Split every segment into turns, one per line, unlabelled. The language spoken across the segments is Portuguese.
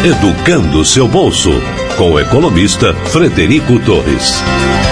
Educando seu bolso, com o economista Frederico Torres.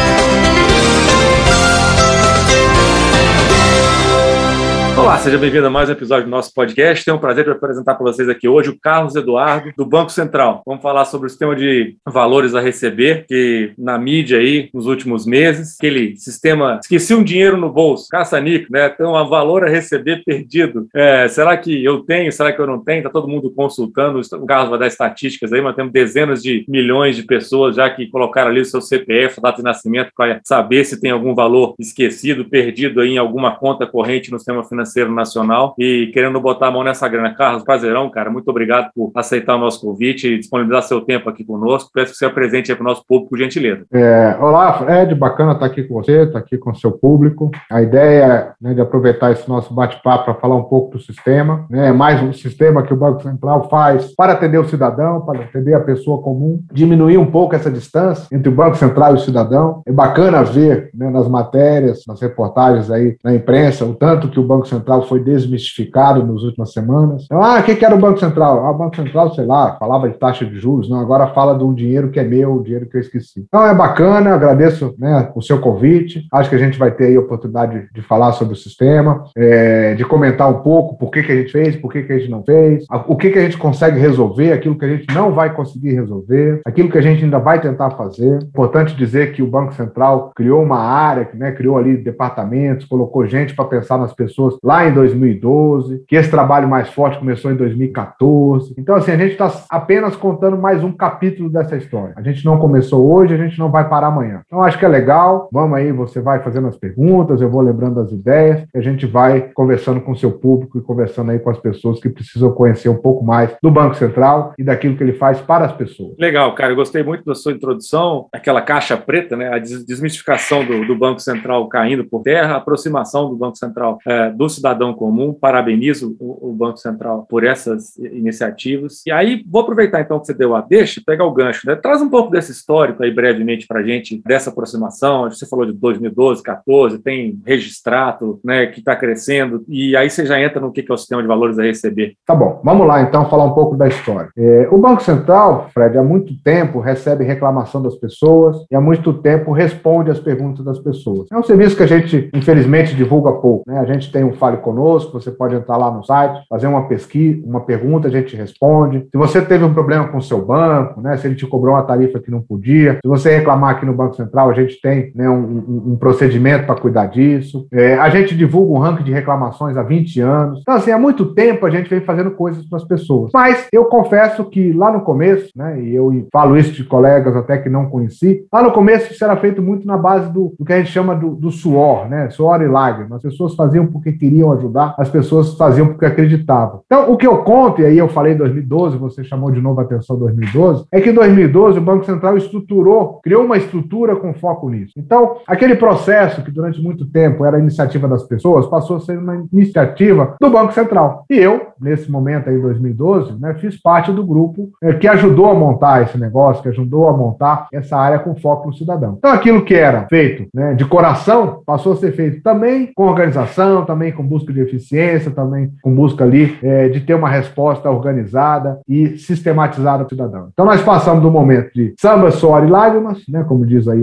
Olá, seja bem-vindo a mais um episódio do nosso podcast. Tenho o prazer de apresentar para vocês aqui hoje o Carlos Eduardo, do Banco Central. Vamos falar sobre o sistema de valores a receber, que na mídia aí, nos últimos meses, aquele sistema, esqueci um dinheiro no bolso, caça-nico, né? Tem um valor a receber perdido. Será que eu tenho? Será que eu não tenho? Está todo mundo consultando. O Carlos vai dar estatísticas aí, mas temos dezenas de milhões de pessoas já que colocaram ali o seu CPF, data de nascimento, para saber se tem algum valor esquecido, perdido aí em alguma conta corrente no sistema financeiro nacional e querendo botar a mão nessa grana. Carlos, prazerão, cara. Muito obrigado por aceitar o nosso convite e disponibilizar seu tempo aqui conosco. Peço que você apresente aí para o nosso público, por gentileza.
Olá, Fred. Bacana estar aqui com você, estar aqui com o seu público. A ideia é, de aproveitar esse nosso bate-papo para falar um pouco do sistema, mais um sistema que o Banco Central faz para atender o cidadão, para atender a pessoa comum, diminuir um pouco essa distância entre o Banco Central e o cidadão. É bacana ver, nas matérias, nas reportagens aí na imprensa, o tanto que o Banco Central foi desmistificado nas últimas semanas. Então, o que era o Banco Central? O Banco Central, sei lá, falava de taxa de juros, não, agora fala de um dinheiro que é meu, um dinheiro que eu esqueci. Então é bacana, agradeço o seu convite, acho que a gente vai ter aí a oportunidade de falar sobre o sistema, de comentar um pouco por que a gente fez, por que a gente não fez, o que a gente consegue resolver, aquilo que a gente não vai conseguir resolver, aquilo que a gente ainda vai tentar fazer. Importante dizer que o Banco Central criou uma área, criou ali departamentos, colocou gente para pensar nas pessoas lá em 2012, que esse trabalho mais forte começou em 2014. Então, assim, a gente está apenas contando mais um capítulo dessa história. A gente não começou hoje, a gente não vai parar amanhã. Então, acho que é legal. Vamos aí, você vai fazendo as perguntas, eu vou lembrando as ideias, e a gente vai conversando com o seu público e conversando aí com as pessoas que precisam conhecer um pouco mais do Banco Central e daquilo que ele faz para as pessoas.
Legal, cara. Eu gostei muito da sua introdução, aquela caixa preta, a desmistificação do Banco Central caindo por terra, a aproximação do Banco Central do cidadão comum. Parabenizo o Banco Central por essas iniciativas. E aí, vou aproveitar então que você deu a deixa, pegar o gancho, Traz um pouco desse histórico aí brevemente para a gente, dessa aproximação. Você falou de 2012, 2014, tem Registrato, que está crescendo, e aí você já entra no que é o sistema de valores a receber.
Tá bom, vamos lá então falar um pouco da história. O Banco Central, Fred, há muito tempo recebe reclamação das pessoas e há muito tempo responde às perguntas das pessoas. É um serviço que a gente, infelizmente, divulga pouco. A gente tem um Fale Conosco, você pode entrar lá no site, fazer uma pesquisa, uma pergunta, a gente responde. Se você teve um problema com o seu banco, se ele te cobrou uma tarifa que não podia, se você reclamar aqui no Banco Central, a gente tem um procedimento para cuidar disso. A gente divulga um ranking de reclamações há 20 anos. Então, assim, há muito tempo a gente vem fazendo coisas para as pessoas. Mas eu confesso que lá no começo, e eu falo isso de colegas até que não conheci, lá no começo isso era feito muito na base do que a gente chama do suor, suor e lágrimas. As pessoas faziam porque queriam ajudar, as pessoas faziam porque acreditavam. Então, o que eu conto, e aí eu falei em 2012, você chamou de novo a atenção 2012, é que em 2012 o Banco Central criou uma estrutura com foco nisso. Então, aquele processo que durante muito tempo era a iniciativa das pessoas, passou a ser uma iniciativa do Banco Central. E eu, nesse momento aí, em 2012, fiz parte do grupo que ajudou a montar esse negócio, que ajudou a montar essa área com foco no cidadão. Então, aquilo que era feito de coração, passou a ser feito também com organização, também com busca de eficiência, também com busca ali de ter uma resposta organizada e sistematizada para o cidadão. Então, nós passamos do momento de samba, suor e lágrimas, como diz aí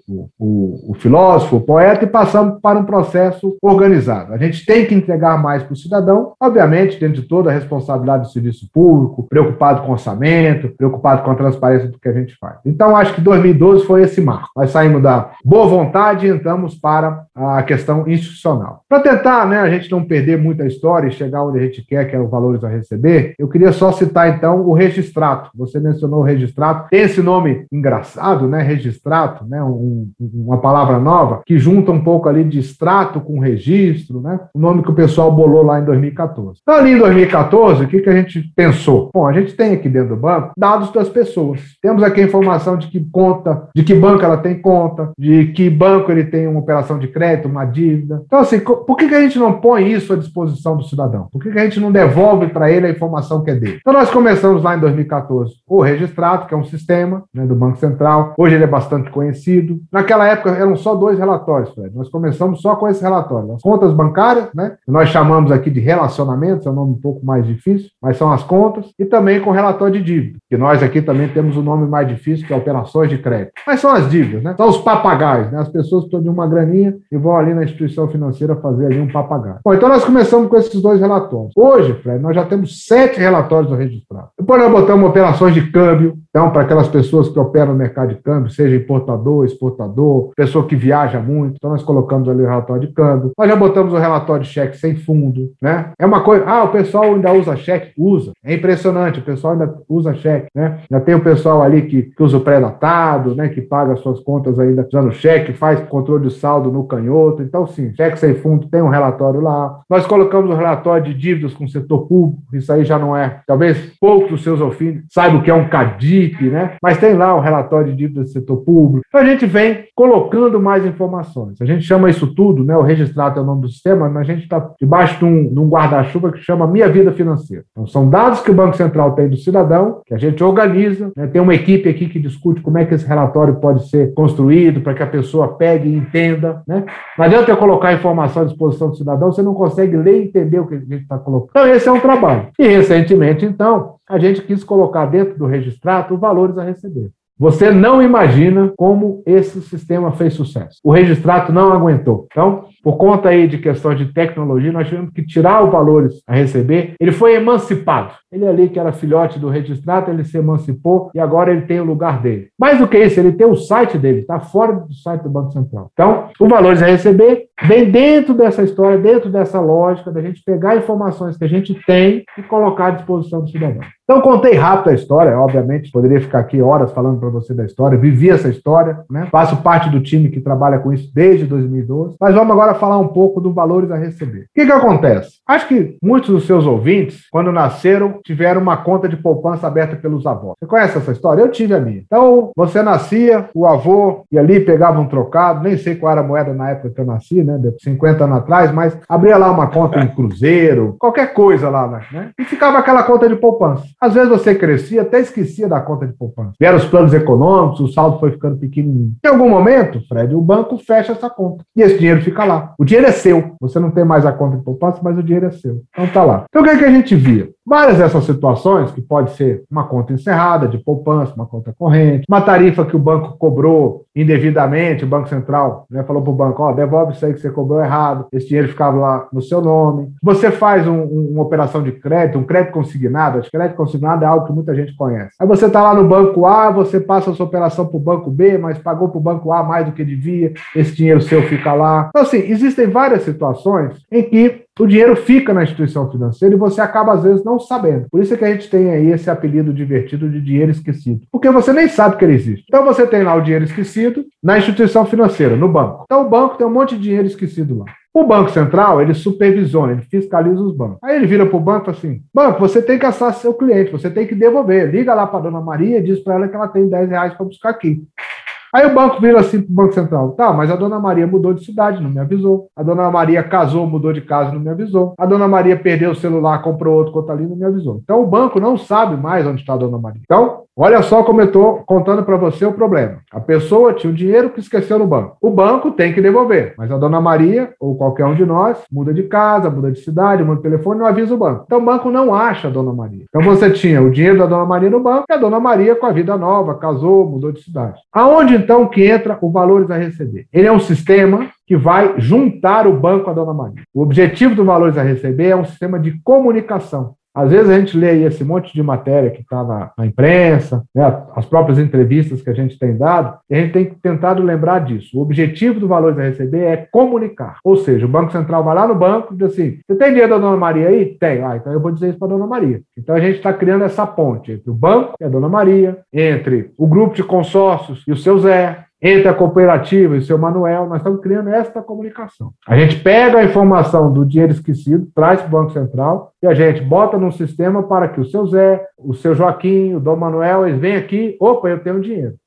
o filósofo, o poeta, e passamos para um processo organizado. A gente tem que entregar mais para o cidadão, obviamente, dentro de toda a responsabilidade do serviço público, preocupado com orçamento, preocupado com a transparência do que a gente faz. Então, acho que 2012 foi esse marco. Nós saímos da boa vontade e entramos para a questão institucional. Para tentar, a gente não perder muita história e chegar onde a gente quer, que é os valores a receber, eu queria só citar, então, o Registrato. Você mencionou o Registrato. Tem esse nome engraçado, Registrato, uma palavra nova, que junta um pouco ali de extrato com registro, o nome que o pessoal bolou lá em 2014. Então, ali em 2014, o que a gente pensou? Bom, a gente tem aqui dentro do banco dados das pessoas. Temos aqui a informação de que conta, de que banco ela tem conta, de que banco ele tem uma operação de crédito, uma dívida. Então, assim, por que a gente não põe isso à disposição do cidadão? Por que a gente não devolve para ele a informação que é dele? Então, nós começamos lá em 2014 o Registrato, que é um sistema do Banco Central. Hoje ele é bastante conhecido. Naquela época eram só 2 relatórios, Fred. Nós começamos só com esse relatório. As contas bancárias, que nós chamamos aqui de relacionamentos, é um nome pouco mais difícil, mas são as contas, e também com relatório de dívida, que nós aqui também temos o nome mais difícil, que é operações de crédito. Mas são as dívidas, né? São os papagaios, né? As pessoas que estão de uma graninha e vão ali na instituição financeira fazer ali um papagaio. Bom, então nós começamos com esses 2 relatórios. Hoje, Fred, nós já temos 7 relatórios registrados. Depois nós botamos operações de câmbio, então, para aquelas pessoas que operam no mercado de câmbio, seja importador, exportador, pessoa que viaja muito, então nós colocamos ali o relatório de câmbio. Nós já botamos o relatório de cheque sem fundo, né? É uma coisa, o pessoal ainda usa cheque? Usa. É impressionante, o pessoal ainda usa cheque, né? Já tem o pessoal ali que usa o pré-datado, né? Que paga as suas contas ainda usando cheque, faz controle de saldo no canhoto. Então, sim, cheque sem fundo tem um relatório lá. Nós colocamos o relatório de dívidas com o setor público, isso aí já não é, talvez poucos dos seus ouvintes saibam o que é um CADIP, né? Mas tem lá o relatório de dívidas do setor público. Então, a gente vem colocando mais informações. A gente chama isso tudo, né? O registrado é o nome do sistema, mas a gente está debaixo de um guarda-chuva que chama Minha Vida Financeira. Então, são dados que o Banco Central tem do cidadão, que a gente organiza, né? Tem uma equipe aqui que discute como é que esse relatório pode ser construído para que a pessoa pegue e entenda, né? Não adianta eu colocar informação à disposição do cidadão, você não consegue ler e entender o que a gente está colocando. Então, esse é um trabalho. E, recentemente, então, a gente quis colocar dentro do registrato os valores a receber. Você não imagina como esse sistema fez sucesso. O registrato não aguentou. Então, por conta aí de questões de tecnologia, nós tivemos que tirar os valores a receber. Ele foi emancipado. Ele ali, que era filhote do registrato, ele se emancipou e agora ele tem o lugar dele. Mais do que isso, ele tem o site dele, está fora do site do Banco Central. Então, os valores a receber vem dentro dessa história, dentro dessa lógica da gente pegar informações que a gente tem e colocar à disposição do cidadão. Então, contei rápido a história, obviamente, poderia ficar aqui horas falando para você da história, vivi essa história, né? Faço parte do time que trabalha com isso desde 2012, mas vamos agora falar um pouco dos valores a receber. O que acontece? Acho que muitos dos seus ouvintes, quando nasceram, tiveram uma conta de poupança aberta pelos avós. Você conhece essa história? Eu tive a minha. Então, você nascia, o avô ia ali, pegava um trocado, nem sei qual era a moeda na época que eu nasci, né? 50 anos atrás, mas abria lá uma conta em cruzeiro, qualquer coisa lá, né? E ficava aquela conta de poupança. Às vezes você crescia, até esquecia da conta de poupança. Vieram os planos econômicos, o saldo foi ficando pequenininho. Em algum momento, Fred, o banco fecha essa conta. E esse dinheiro fica lá. O dinheiro é seu. Você não tem mais a conta de poupança, mas o dinheiro é seu. Então tá lá. Então o que é que a gente via? Várias dessas situações, que pode ser uma conta encerrada de poupança, uma conta corrente, uma tarifa que o banco cobrou indevidamente, o Banco Central, né, falou para o banco, devolve isso aí que você cobrou errado, esse dinheiro ficava lá no seu nome. Você faz uma operação de crédito, um crédito consignado, acho que crédito consignado é algo que muita gente conhece. Aí você está lá no banco A, você passa a sua operação para o banco B, mas pagou para o banco A mais do que devia, esse dinheiro seu fica lá. Então, assim, existem várias situações em que o dinheiro fica na instituição financeira e você acaba, às vezes, não sabendo. Por isso é que a gente tem aí esse apelido divertido de dinheiro esquecido. Porque você nem sabe que ele existe. Então você tem lá o dinheiro esquecido na instituição financeira, no banco. Então o banco tem um monte de dinheiro esquecido lá. O Banco Central, ele supervisiona, ele fiscaliza os bancos. Aí ele vira para o banco assim, banco, você tem que assar seu cliente, você tem que devolver. Liga lá para a dona Maria e diz para ela que ela tem R$10 para buscar aqui. Aí o banco vira assim para o Banco Central, tá, mas a dona Maria mudou de cidade, não me avisou. A dona Maria casou, mudou de casa, não me avisou. A dona Maria perdeu o celular, comprou outro, conta ali, não me avisou. Então o banco não sabe mais onde está a dona Maria. Então, olha só como eu estou contando para você o problema. A pessoa tinha o dinheiro que esqueceu no banco. O banco tem que devolver, mas a dona Maria, ou qualquer um de nós, muda de casa, muda de cidade, muda de telefone, não avisa o banco. Então o banco não acha a dona Maria. Então você tinha o dinheiro da dona Maria no banco e a dona Maria com a vida nova, casou, mudou de cidade. Aonde então que entra o valores a receber? Ele é um sistema que vai juntar o banco à dona Maria. O objetivo do valores a receber é um sistema de comunicação. Às vezes a gente lê aí esse monte de matéria que está na imprensa, né, as próprias entrevistas que a gente tem dado, e a gente tem tentado lembrar disso. O objetivo do valores a receber é comunicar. Ou seja, o Banco Central vai lá no banco e diz assim, você tem dinheiro da dona Maria aí? Tem. Então eu vou dizer isso para a dona Maria. Então a gente está criando essa ponte entre o banco e a dona Maria, entre o grupo de consórcios e o seu Zé, entre a cooperativa e o seu Manuel, nós estamos criando esta comunicação. A gente pega a informação do dinheiro esquecido, traz para o Banco Central e a gente bota num sistema para que o seu Zé, o seu Joaquim, o Dom Manuel, eles venham aqui, opa, eu tenho dinheiro.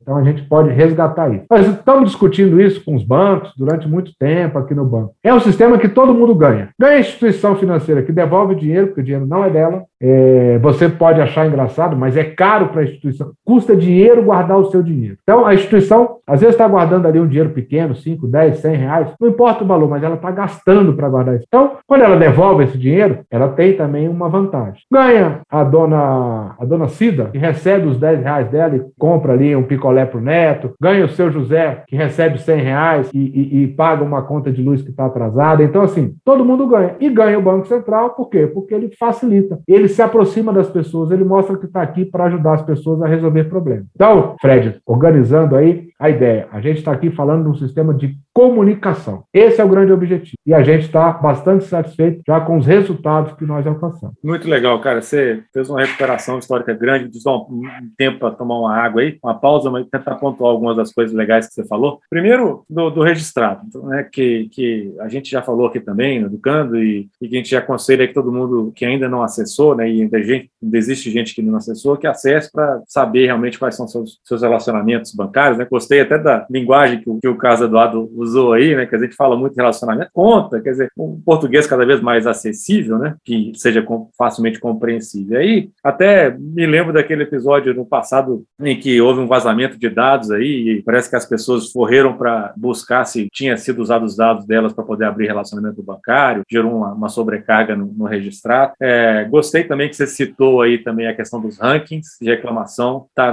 Então, a gente pode resgatar isso. Nós estamos discutindo isso com os bancos durante muito tempo aqui no banco. É um sistema que todo mundo ganha. Ganha a instituição financeira que devolve o dinheiro, porque o dinheiro não é dela. Você pode achar engraçado, mas é caro para a instituição. Custa dinheiro guardar o seu dinheiro. Então, a instituição, às vezes, está guardando ali um dinheiro pequeno, 5, 10, 100 reais. Não importa o valor, mas ela está gastando para guardar isso. Então, quando ela devolve esse dinheiro, ela tem também uma vantagem. Ganha a dona Cida, que recebe os 10 reais dela e compra ali um picolé para o neto. Ganha o seu José, que recebe 100 reais e paga uma conta de luz que está atrasada. Então, assim, todo mundo ganha. E ganha o Banco Central, por quê? Porque ele facilita. Ele se aproxima das pessoas, ele mostra que está aqui para ajudar as pessoas a resolver problemas. Então, Fred, organizando aí a ideia, a gente está aqui falando de um sistema de comunicação. Esse é o grande objetivo. E a gente está bastante satisfeito já com os resultados que nós alcançamos.
Muito legal, cara. Você fez uma recuperação histórica grande. Deixa eu dar um tempo para tomar uma água aí, uma pausa, mas tentar pontuar algumas das coisas legais que você falou. Primeiro, do registrado, né, que a gente já falou aqui também, educando, e que a gente aconselha que todo mundo que ainda não acessou, né, e ainda existe gente que não acessou, que acesse para saber realmente quais são seus relacionamentos bancários, né? Gostei até da linguagem que o Carlos Eduardo usou aí, né? Que a gente fala muito de relacionamento, conta, quer dizer, um português cada vez mais acessível, né? Que seja facilmente compreensível. Aí, até me lembro daquele episódio no passado em que houve um vazamento de dados aí e parece que as pessoas correram para buscar se tinha sido usados os dados delas para poder abrir relacionamento bancário, gerou uma sobrecarga no registrado. Gostei também que você citou aí também a questão dos rankings de reclamação, está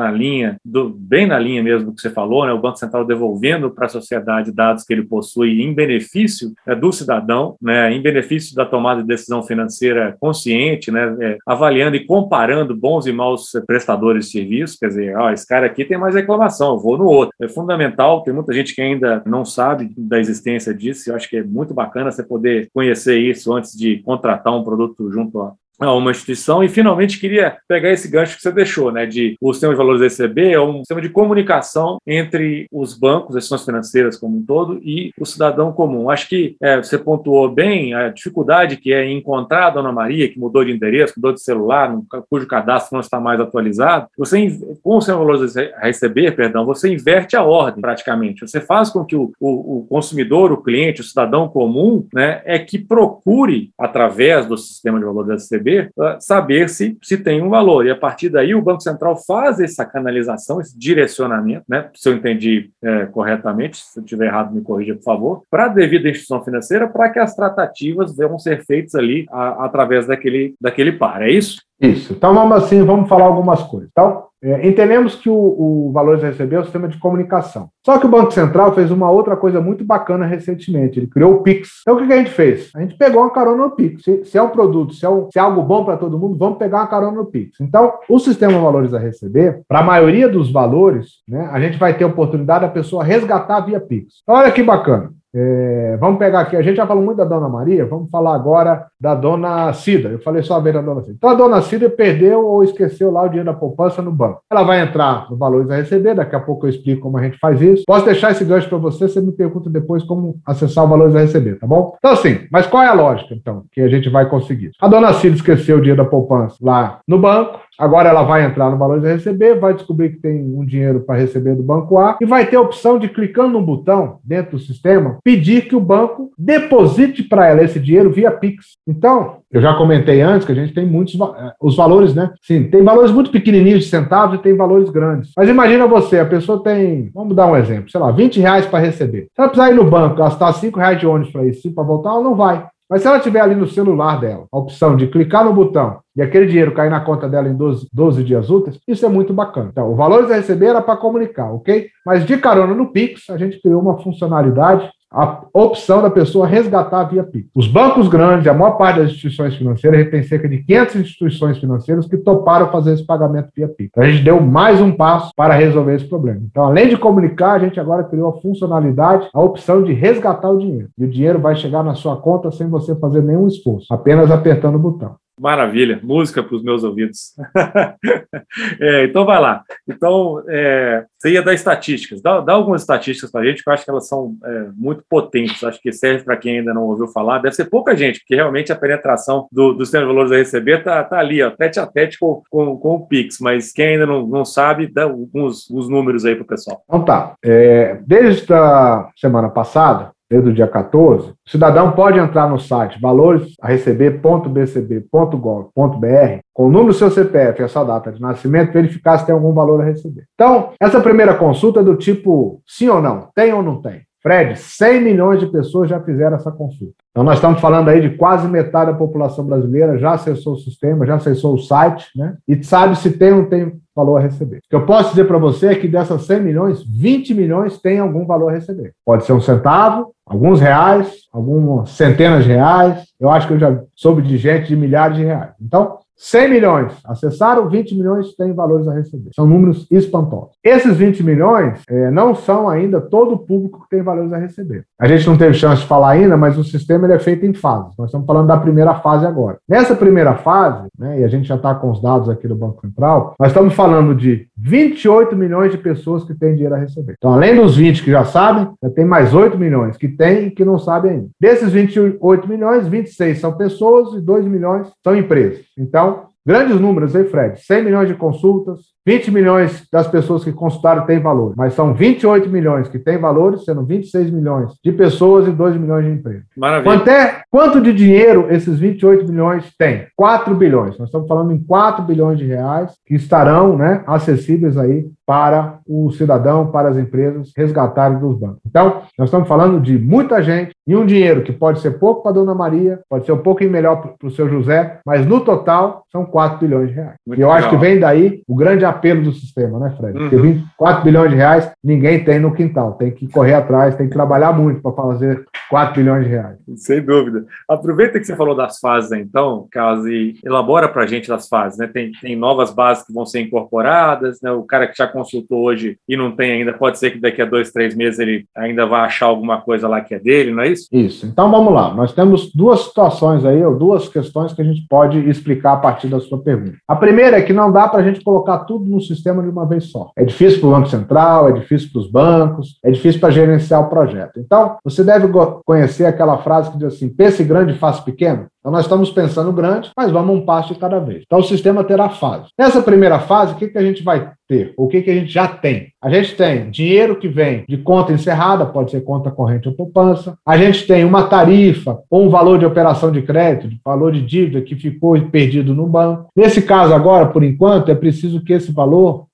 bem na linha mesmo do que você falou, né? O Banco Central devolvendo para a sociedade dados que ele possui em benefício do cidadão, né? Em benefício da tomada de decisão financeira consciente, né? Avaliando e comparando bons e maus prestadores de serviços, quer dizer, esse cara aqui tem mais reclamação, eu vou no outro. É fundamental, tem muita gente que ainda não sabe da existência disso, eu acho que é muito bacana você poder conhecer isso antes de contratar um produto junto a uma instituição. E finalmente queria pegar esse gancho que você deixou, né, de o sistema de valores da ECB é um sistema de comunicação entre os bancos, as instituições financeiras como um todo e o cidadão comum. Acho que você pontuou bem a dificuldade que é encontrar a Dona Maria, que mudou de endereço, mudou de celular, cujo cadastro não está mais atualizado. Você, com o sistema de valores da ECB, você inverte a ordem praticamente. Você faz com que o consumidor, o cliente, o cidadão comum, né, que procure, através do sistema de valores da ECB, saber se tem um valor. E a partir daí o Banco Central faz essa canalização, esse direcionamento, né, se eu entendi corretamente, se eu estiver errado me corrija, por favor, para a devida instituição financeira, para que as tratativas vão ser feitas ali através daquele par. É isso?
Isso. Então vamos falar algumas coisas. Então, entendemos que o Valores a Receber é o sistema de comunicação. Só que o Banco Central fez uma outra coisa muito bacana recentemente. Ele criou o Pix. Então, o que a gente fez? A gente pegou uma carona no Pix. Se é um produto, se é algo bom para todo mundo, vamos pegar uma carona no Pix. Então, o sistema Valores a Receber, para a maioria dos valores, né, a gente vai ter a oportunidade da pessoa resgatar via Pix. Então, olha que bacana. Vamos pegar aqui, a gente já falou muito da Dona Maria, vamos falar agora da Dona Cida. Eu falei só a vez da Dona Cida. Então a Dona Cida perdeu ou esqueceu lá o dinheiro da poupança no banco. Ela vai entrar no Valores a Receber, daqui a pouco eu explico como a gente faz isso. Posso deixar esse gancho para você me pergunta depois como acessar o Valores a Receber, tá bom? Então assim, mas qual é a lógica então que a gente vai conseguir? A Dona Cida esqueceu o dinheiro da poupança lá no banco, agora ela vai entrar no Valores a Receber, vai descobrir que tem um dinheiro para receber do banco A e vai ter a opção de, clicando num botão dentro do sistema, pedir que o banco deposite para ela esse dinheiro via Pix. Então, eu já comentei antes que a gente tem muitos os valores, né? Sim, tem valores muito pequenininhos de centavos e tem valores grandes. Mas imagina você, a pessoa tem, vamos dar um exemplo, sei lá, 20 reais para receber. Se ela precisar ir no banco, gastar 5 reais de ônibus para ir, 5 para voltar, ela não vai. Mas se ela tiver ali no celular dela a opção de clicar no botão e aquele dinheiro cair na conta dela em 12 dias úteis, isso é muito bacana. Então, o Valores a Receber era para comunicar, ok? Mas de carona no Pix, a gente criou uma funcionalidade, a opção da pessoa resgatar via Pix. Os bancos grandes, a maior parte das instituições financeiras, a gente tem cerca de 500 instituições financeiras que toparam fazer esse pagamento via Pix. Então, a gente deu mais um passo para resolver esse problema. Então, além de comunicar, a gente agora criou a funcionalidade, a opção de resgatar o dinheiro. E o dinheiro vai chegar na sua conta sem você fazer nenhum esforço, apenas apertando o botão.
Maravilha, música para os meus ouvidos. Então vai lá. Então, você ia dar estatísticas. Dá algumas estatísticas para a gente, que eu acho que elas são muito potentes. Acho que serve para quem ainda não ouviu falar. Deve ser pouca gente, porque realmente a penetração do sistema de valores a receber está ali, ó, tete a tete com o Pix. Mas quem ainda não sabe, dá alguns números aí para o pessoal.
Então tá. Desde a semana passada, desde o dia 14, o cidadão pode entrar no site valoresareceber.bcb.gov.br com o número do seu CPF e a sua data de nascimento, verificar se tem algum valor a receber. Então, essa primeira consulta é do tipo sim ou não, tem ou não tem. Fred, 100 milhões de pessoas já fizeram essa consulta. Então, nós estamos falando aí de quase metade da população brasileira já acessou o sistema, já acessou o site, né? E sabe se tem ou não tem valor a receber. O que eu posso dizer para você é que dessas 100 milhões, 20 milhões têm algum valor a receber. Pode ser um centavo, alguns reais, algumas centenas de reais. Eu acho que eu já soube de gente de milhares de reais. Então, 100 milhões acessaram, 20 milhões têm valores a receber. São números espantosos. Esses 20 milhões não são ainda todo o público que tem valores a receber. A gente não teve chance de falar ainda, mas o sistema ele é feito em fases. Nós estamos falando da primeira fase agora. Nessa primeira fase, né, e a gente já está com os dados aqui do Banco Central, nós estamos falando de 28 milhões de pessoas que têm dinheiro a receber. Então, além dos 20 que já sabem, já tem mais 8 milhões que têm e que não sabem ainda. Desses 28 milhões, 26 são pessoas e 2 milhões são empresas. Então, grandes números, hein, Fred? 100 milhões de consultas, 20 milhões das pessoas que consultaram têm valor, mas são 28 milhões que têm valores, sendo 26 milhões de pessoas e 2 milhões de empresas.
Maravilha.
Quanto de dinheiro esses 28 milhões têm? 4 bilhões. Nós estamos falando em 4 bilhões de reais que estarão, né, acessíveis aí para o cidadão, para as empresas resgatarem dos bancos. Então, nós estamos falando de muita gente e um dinheiro que pode ser pouco para a Dona Maria, pode ser um pouquinho melhor para o seu José, mas no total são 4 bilhões de reais.
Muito
e eu
legal.
acho que vem daí o grande apelo do sistema, né, Fred? Porque 24 bilhões de reais ninguém tem no quintal. Tem que correr atrás, tem que trabalhar muito para fazer 4 bilhões de reais.
Sem dúvida. Aproveita que você falou das fases, então, Carlos, e elabora para a gente as fases, né? Tem novas bases que vão ser incorporadas, né? O cara que já consultou hoje e não tem ainda, pode ser que daqui a 2, 3 meses ele ainda vá achar alguma coisa lá que é dele, não é isso?
Isso. Então, vamos lá. Nós temos duas situações aí, ou duas questões que a gente pode explicar a partir da sua pergunta. A primeira é que não dá para a gente colocar tudo no sistema de uma vez só. É difícil para o Banco Central, é difícil para os bancos, é difícil para gerenciar o projeto. Então, você deve conhecer aquela frase que diz assim, pense grande e faça pequeno. Então, nós estamos pensando grande, mas vamos um passo de cada vez. Então, o sistema terá fases. Nessa primeira fase, o que a gente vai ter? O que a gente já tem? A gente tem dinheiro que vem de conta encerrada, pode ser conta corrente ou poupança. A gente tem uma tarifa ou um valor de operação de crédito, de valor de dívida que ficou perdido no banco. Nesse caso agora, por enquanto, é preciso que esse valor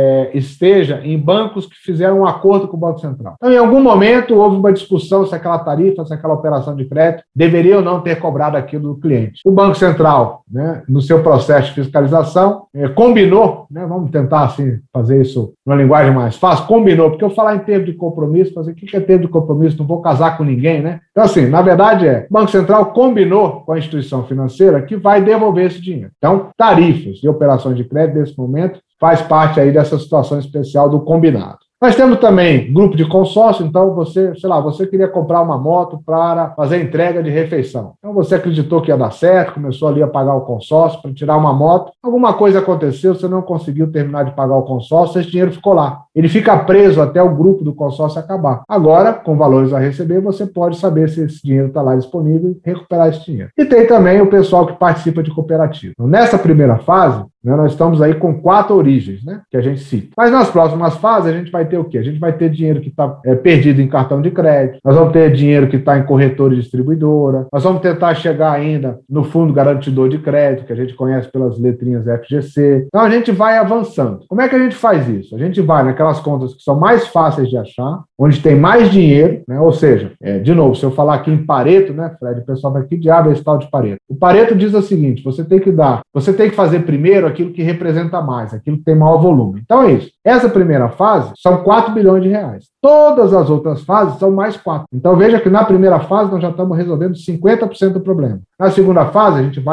esteja em bancos que fizeram um acordo com o Banco Central. Então, em algum momento, houve uma discussão se aquela tarifa, se aquela operação de crédito deveria ou não ter cobrado aquilo do cliente. O Banco Central, né, no seu processo de fiscalização, combinou, né, vamos tentar assim, fazer isso numa linguagem mais fácil, combinou, porque eu falar em termos de compromisso, fazer o que é termo de compromisso, não vou casar com ninguém, né? Então, assim, na verdade o Banco Central combinou com a instituição financeira que vai devolver esse dinheiro. Então, tarifas e operações de crédito, nesse momento, faz parte aí dessa situação especial do combinado. Nós temos também grupo de consórcio, então você queria comprar uma moto para fazer entrega de refeição. Então você acreditou que ia dar certo, começou ali a pagar o consórcio para tirar uma moto. Alguma coisa aconteceu, você não conseguiu terminar de pagar o consórcio, esse dinheiro ficou lá. Ele fica preso até o grupo do consórcio acabar. Agora, com valores a receber, você pode saber se esse dinheiro está lá disponível e recuperar esse dinheiro. E tem também o pessoal que participa de cooperativa. Então, nessa primeira fase, nós estamos aí com 4 origens, né, que a gente cita. Mas nas próximas fases a gente vai ter o quê? A gente vai ter dinheiro que está perdido em cartão de crédito, nós vamos ter dinheiro que está em corretora e distribuidora, nós vamos tentar chegar ainda no fundo garantidor de crédito, que a gente conhece pelas letrinhas FGC. Então a gente vai avançando. Como é que a gente faz isso? A gente vai naquelas contas que são mais fáceis de achar, onde tem mais dinheiro, né? Ou seja, de novo, se eu falar aqui em Pareto, né, Fred, o pessoal vai, que diabo é esse tal de Pareto? O Pareto diz o seguinte, você tem que fazer primeiro aquilo que representa mais, aquilo que tem maior volume. Então é isso. Essa primeira fase são 4 bilhões de reais. Todas as outras fases são mais 4. Então, veja que na primeira fase nós já estamos resolvendo 50% do problema. Na segunda fase, a gente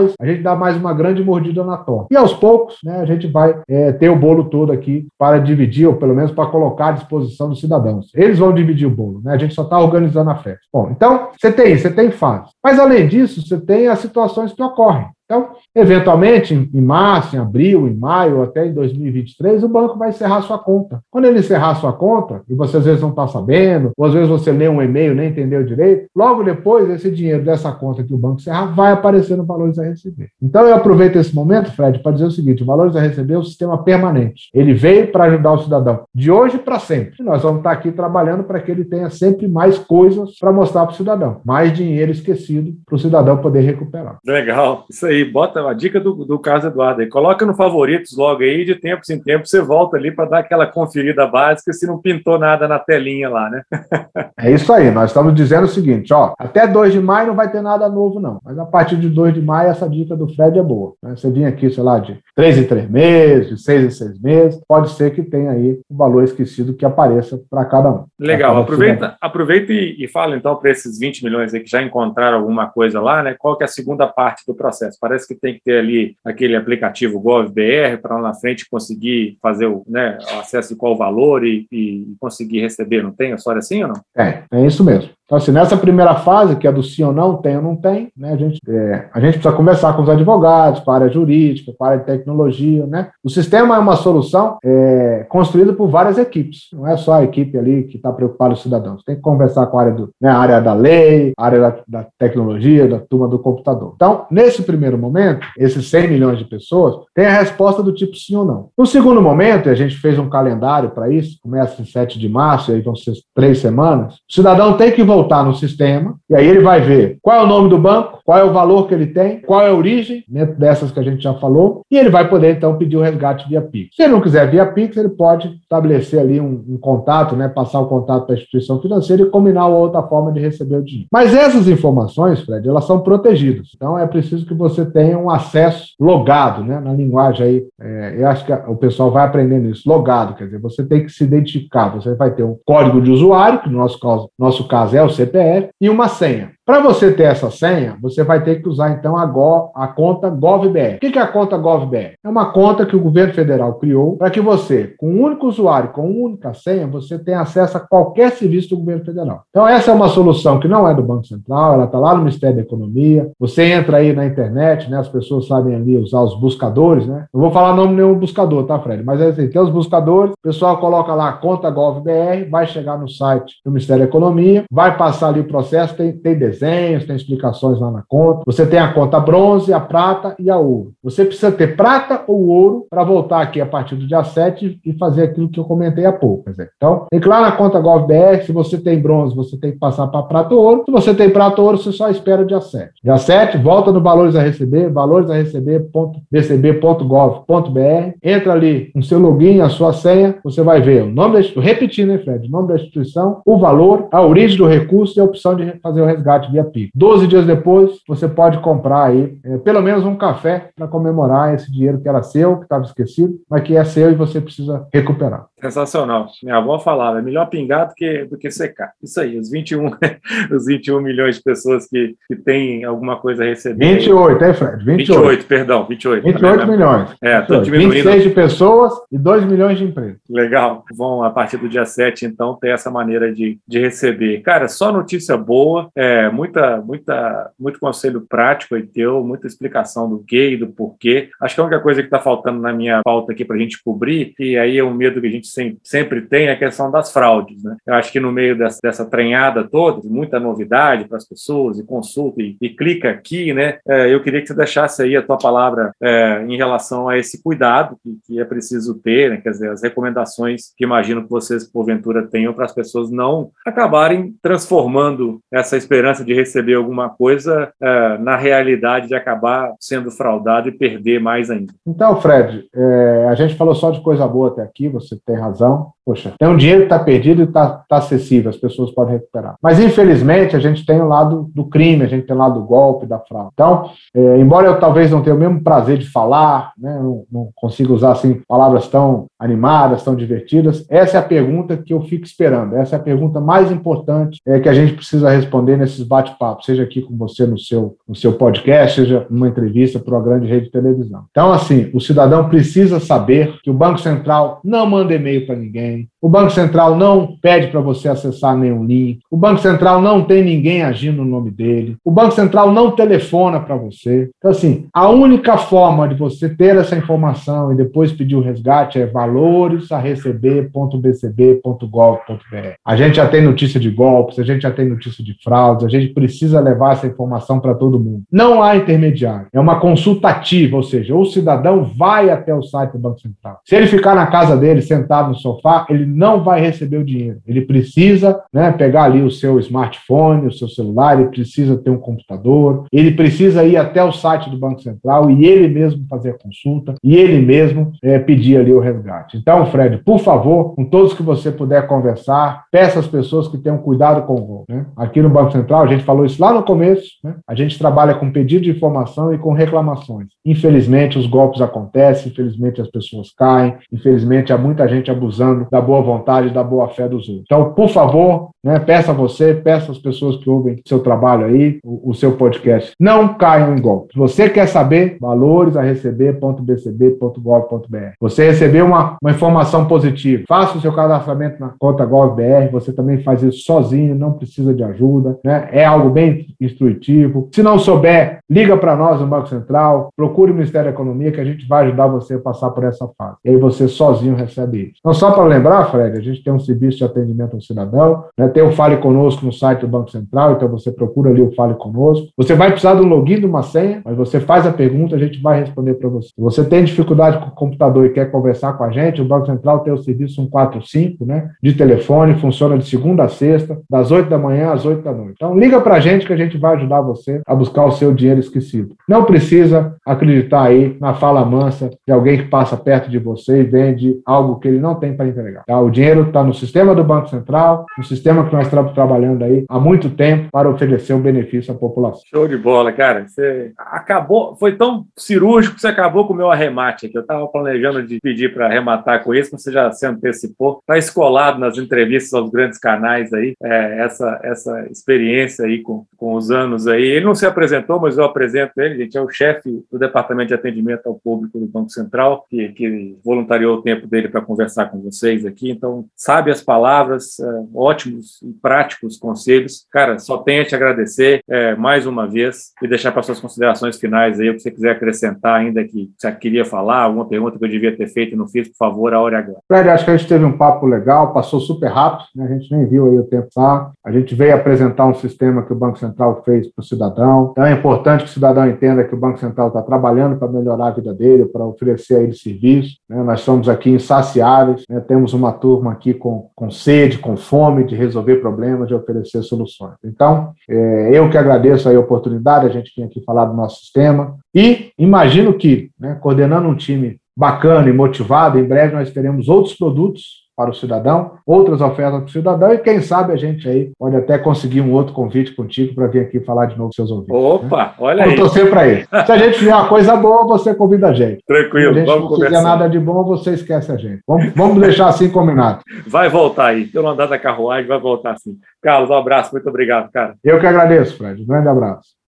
dá mais uma grande mordida na torta. E aos poucos, né, a gente vai ter o bolo todo aqui para dividir, ou pelo menos para colocar à disposição dos cidadãos. Eles vão dividir o bolo, né? A gente só está organizando a festa. Bom, então, você tem fase. Mas, além disso, você tem as situações que ocorrem. Então, eventualmente, em março, em abril, em maio, até em 2023, o banco vai encerrar sua conta. Quando ele encerrar sua conta, e você às vezes não está sabendo, ou às vezes você lê um e-mail e nem entendeu direito, logo depois, esse dinheiro dessa conta que o banco encerrar vai aparecer no Valores a Receber. Então, eu aproveito esse momento, Fred, para dizer o seguinte: o Valores a Receber é um sistema permanente. Ele veio para ajudar o cidadão de hoje para sempre. E nós vamos estar aqui trabalhando para que ele tenha sempre mais coisas para mostrar para o cidadão. Mais dinheiro esquecido para o cidadão poder recuperar.
Legal. Isso aí. Bota a dica do Carlos Eduardo aí. Coloca no favoritos logo aí, de tempos em tempos você volta ali para dar aquela conferida básica se não pintou nada na telinha lá, né?
É isso aí. Nós estamos dizendo o seguinte, ó, até 2 de maio não vai ter nada novo, não. Mas a partir de 2 de maio, essa dica do Fred é boa. Né? Você vinha aqui, sei lá, de 3 em 3 meses, de 6 em 6 meses, pode ser que tenha aí um valor esquecido que apareça para cada um.
Legal. Aproveita e fala então para esses 20 milhões aí que já encontraram alguma coisa lá, né? Qual que é a segunda parte do processo? Parece que tem que ter ali aquele aplicativo GovBR para lá na frente conseguir fazer o acesso de qual valor e conseguir receber, não tem? A história assim ou não?
É isso mesmo. Então, assim, nessa primeira fase, que é do sim ou não, tem ou não tem, né, a gente precisa conversar com os advogados, com a área jurídica, com a área de tecnologia, né? O sistema é uma solução construída por várias equipes, não é só a equipe ali que está preocupada com os cidadãos. Tem que conversar com a área da lei, a área da tecnologia, da turma do computador. Então, nesse primeiro momento, esses 100 milhões de pessoas têm a resposta do tipo sim ou não. No segundo momento, e a gente fez um calendário para isso, começa em 7 de março, e aí vão ser 3 semanas, o cidadão tem que voltar no sistema, e aí ele vai ver qual é o nome do banco, qual é o valor que ele tem, qual é a origem, dentro dessas que a gente já falou, e ele vai poder, então, pedir o resgate via Pix. Se ele não quiser via Pix, ele pode estabelecer ali um contato, né, passar o contato para a instituição financeira e combinar uma outra forma de receber o dinheiro. Mas essas informações, Fred, elas são protegidas. Então, é preciso que você tenha um acesso logado, né, na linguagem aí, eu acho que o pessoal vai aprendendo isso, logado, quer dizer, você tem que se identificar, você vai ter um código de usuário, que no nosso caso é o CPF, e uma senha. Para você ter essa senha, você vai ter que usar, então, a conta GovBR. O que é a conta GovBR? É uma conta que o governo federal criou para que você, com um único usuário, com uma única senha, você tenha acesso a qualquer serviço do governo federal. Então, essa é uma solução que não é do Banco Central, ela está lá no Ministério da Economia. Você entra aí na internet, né, as pessoas sabem ali usar os buscadores, né? Não vou falar nome de nenhum buscador, tá, Fred? Mas assim, tem os buscadores, o pessoal coloca lá a conta GovBR, vai chegar no site do Ministério da Economia, vai passar ali o processo, tem desenhos, tem explicações lá na conta. Você tem a conta bronze, a prata e a ouro. Você precisa ter prata ou ouro para voltar aqui a partir do dia 7 e fazer aquilo que eu comentei há pouco. Quer dizer, então, tem que ir lá na conta GovBR, se você tem bronze, você tem que passar para prata ou ouro. Se você tem prata ou ouro, você só espera o dia 7. Dia 7, volta no Valores a Receber, valoresareceber.bcb.gov.br, entra ali no seu login, a sua senha, você vai ver o nome da instituição, repetindo, né, Fred? O nome da instituição, o valor, a origem do recurso e a opção de fazer o resgate via Pix. 12 dias depois, você pode comprar aí pelo menos um café para comemorar esse dinheiro que era seu, que estava esquecido, mas que é seu e você precisa recuperar.
Sensacional. Minha avó falava, é melhor pingar do que secar. Isso aí, os 21 milhões de pessoas que têm alguma coisa a receber.
28, hein, Fred?
28, perdão, 28.
28 milhões.
Estou diminuindo.
26 de pessoas e 2 milhões de empresas.
Legal. Vão, a partir do dia 7, então, ter essa maneira de receber. Cara, só notícia boa, muito conselho prático aí teu, muita explicação do que e do porquê. Acho que a única coisa que está faltando na minha pauta aqui para a gente cobrir, e aí é um medo que a gente sempre tem, é a questão das fraudes, né? Eu acho que no meio dessa trenhada toda, muita novidade para as pessoas, e consulta, e clica aqui, né? Eu queria que você deixasse aí a tua palavra em relação a esse cuidado que é preciso ter, né? Quer dizer, as recomendações que imagino que vocês, porventura, tenham para as pessoas não acabarem transformando essa esperança de receber alguma coisa na realidade de acabar sendo fraudado e perder mais ainda.
Então, Fred, a gente falou só de coisa boa até aqui, você tem razão. Poxa, tem um dinheiro que está perdido e está acessível, as pessoas podem recuperar. Mas, infelizmente, a gente tem o lado do crime, a gente tem o lado do golpe, da fraude. Então, embora eu talvez não tenha o mesmo prazer de falar, né, não consiga usar assim, palavras tão animadas, tão divertidas, essa é a pergunta que eu fico esperando. Essa é a pergunta mais importante que a gente precisa responder nesses bate-papos, seja aqui com você no seu podcast, seja numa entrevista para uma grande rede de televisão. Então, assim, o cidadão precisa saber que o Banco Central não manda e-mail para ninguém, o Banco Central não pede para você acessar nenhum link, o Banco Central não tem ninguém agindo no nome dele, o Banco Central não telefona para você. Então, assim, a única forma de você ter essa informação e depois pedir o resgate é valores@receber.bcb.gov.br. A gente já tem notícia de golpes, a gente já tem notícia de fraudes, a gente precisa levar essa informação para todo mundo. Não há intermediário, é uma consultativa, ou seja, o cidadão vai até o site do Banco Central. Se ele ficar na casa dele, sentado no sofá, ele não vai receber o dinheiro. Ele precisa, né, pegar ali o seu smartphone, o seu celular, ele precisa ter um computador, ele precisa ir até o site do Banco Central e ele mesmo fazer a consulta e ele mesmo pedir ali o resgate. Então, Fred, por favor, com todos que você puder conversar, peça às pessoas que tenham cuidado com o golpe, né? Aqui no Banco Central, a gente falou isso lá no começo, né? A gente trabalha com pedido de informação e com reclamações. Infelizmente, os golpes acontecem, infelizmente as pessoas caem, infelizmente há muita gente abusando da boa vontade e da boa fé dos outros. Então, por favor, né, peça a você, peça às pessoas que ouvem seu trabalho aí, o seu podcast, não caiam em golpe. Se você quer saber, valores@receber.bcb.gov.br. Você recebeu uma informação positiva, faça o seu cadastramento na conta GovBR, você também faz isso sozinho, não precisa de ajuda, né? É algo bem instrutivo. Se não souber, liga para nós no Banco Central, procure o Ministério da Economia que a gente vai ajudar você a passar por essa fase. E aí você sozinho recebe isso. Então, só para lembrar, Fred, a gente tem um serviço de atendimento ao cidadão, né? Tem o Fale Conosco no site do Banco Central, então você procura ali o Fale Conosco. Você vai precisar de um login, de uma senha, mas você faz a pergunta, a gente vai responder para você. Se você tem dificuldade com o computador e quer conversar com a gente, o Banco Central tem o serviço 145, né, de telefone, funciona de segunda a sexta, das 8 da manhã às 8 da noite. Então, liga para a gente que a gente vai ajudar você a buscar o seu dinheiro esquecido. Não precisa acreditar aí na fala mansa de alguém que passa perto de você e vende algo que ele não tem para entregar. Tá? O dinheiro está no sistema do Banco Central, no sistema que nós estamos trabalhando aí há muito tempo para oferecer um benefício à população.
Show de bola, cara. Você acabou, foi tão cirúrgico que você acabou com o meu arremate aqui. Eu estava planejando de pedir para arrematar com isso, mas você já se antecipou. Está escolado nas entrevistas aos grandes canais aí, essa experiência aí com os anos aí. Ele não se apresentou, mas eu apresento ele, gente. É o chefe do Departamento de Atendimento ao Público do Banco Central, que voluntariou o tempo dele para conversar com vocês aqui. Então, sabe as palavras, ótimos e práticos conselhos. Cara, só tenho a te agradecer mais uma vez e deixar para suas considerações finais aí, o que você quiser acrescentar ainda que você queria falar, alguma pergunta que eu devia ter feito e não fiz, por favor, a hora é agora.
Fred, acho que a gente teve um papo legal, passou super rápido, né? A gente nem viu aí o tempo passar. A gente veio apresentar um sistema que o Banco Central fez para o cidadão. Então é importante que o cidadão entenda que o Banco Central está trabalhando para melhorar a vida dele, para oferecer a ele serviço, né? Nós somos aqui insaciáveis, né? Temos uma turma aqui com sede, com fome de resolver problemas, de oferecer soluções. Então, eu que agradeço aí a oportunidade, a gente vinha aqui falar do nosso sistema e imagino que, né, coordenando um time bacana e motivado, em breve nós teremos outros produtos para o cidadão, outras ofertas para o cidadão e quem sabe a gente aí pode até conseguir um outro convite contigo para vir aqui falar de novo com seus ouvintes.
Opa, né? Olha aí.
Eu torcer para isso. Se a gente tiver uma coisa boa, você convida a gente.
Tranquilo,
se a gente
vamos conversar.
Se não quiser nada de bom, você esquece a gente. Vamos deixar assim combinado.
Vai voltar aí. Pelo andar da carruagem, vai voltar assim. Carlos, um abraço. Muito obrigado, cara.
Eu que agradeço, Fred. Um grande abraço.